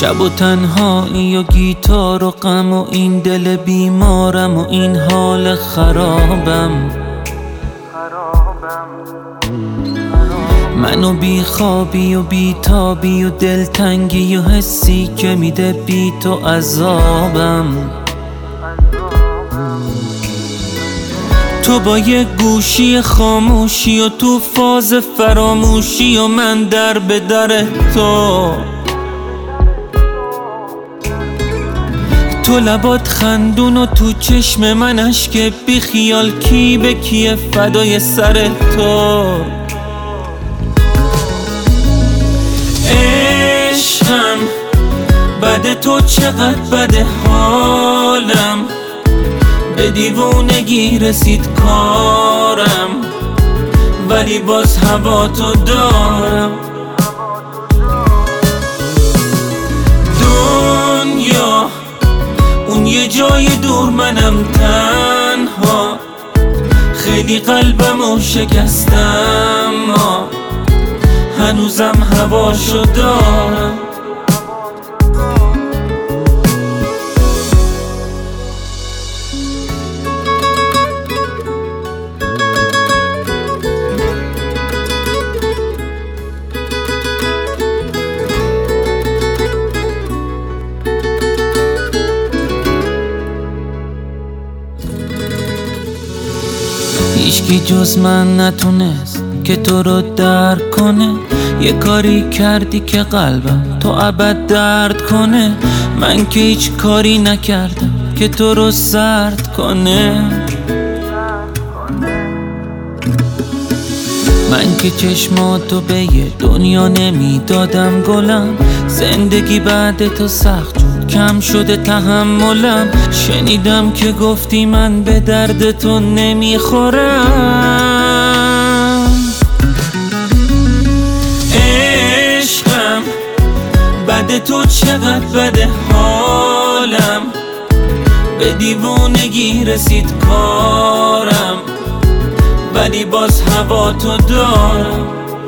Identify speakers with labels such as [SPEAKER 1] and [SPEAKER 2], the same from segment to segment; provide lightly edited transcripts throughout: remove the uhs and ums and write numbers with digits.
[SPEAKER 1] شب و تنهایی و گیتار و غم و این دل بیمارم و این حال خرابم. منو بی خوابی و بی تابی و دلتنگی و حسی که میده بی تو عذابم. تو با یه گوشی خاموشی و تو فاز فراموشی و من در به در تو لبات خندون و تو چشم من اشک بی خیال کی به کیه فدای سر تو. عشقم بده تو چقدر بده حالم، به دیوونگی رسید کارم ولی باز هوا تو دارم. دنیا اون یه جای دور منم تنها، خیلی قلبمو شکستم ما هنوزم هواشو دارم. هیچکی جز من نتونست که تو رو درک کنه، یه کاری کردی که قلبم تو ابد درد کنه. من که هیچ کاری نکردم که تو رو سرد کنه. من که چشماتو به یه دنیا نمیدادم گلم، زندگی بعد تو سخت شد کم شده تحملم. شنیدم که گفتی من به درد تو نمیخورم. عشقم بده تو چقدر بده حالم، به دیوونگی رسید کارم ولی باز هوا تو دارم.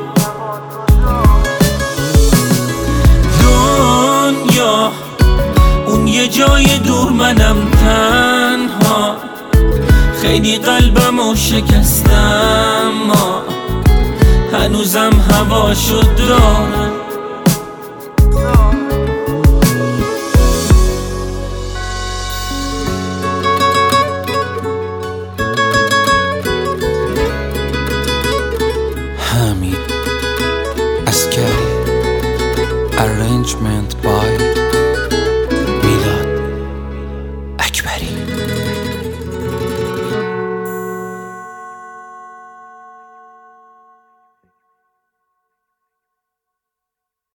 [SPEAKER 1] دنیا اون یه جای دور منم تنها، خیلی قلبمو شکستم ما هنوزم هواشو دارم.
[SPEAKER 2] Hamid Askari. Arrangement by